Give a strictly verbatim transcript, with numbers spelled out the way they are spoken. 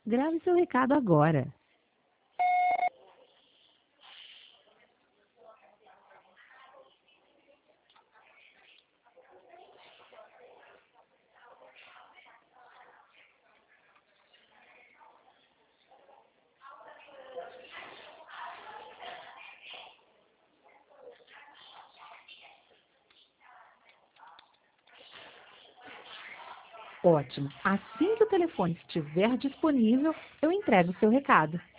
Grave seu recado agora. Ótimo. Assim que o telefone estiver disponível, eu entrego o seu recado.